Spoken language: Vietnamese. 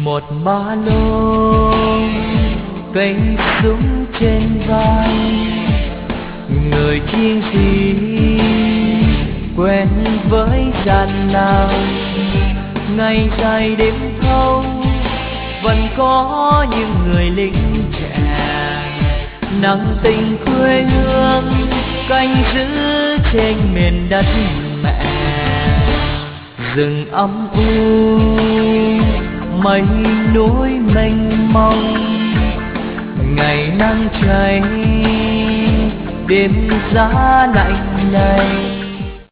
một ba lô, cây súng trên vai, người chiến sĩ quen với gian lao. Ngày dài đêm thâu vẫn có những người lính trẻ nặng tình quê hương, canh giữ trên miền đất mẹ. Rừng âm u mây núi mênh mông, ngày nắng cháy đêm giá lạnh này.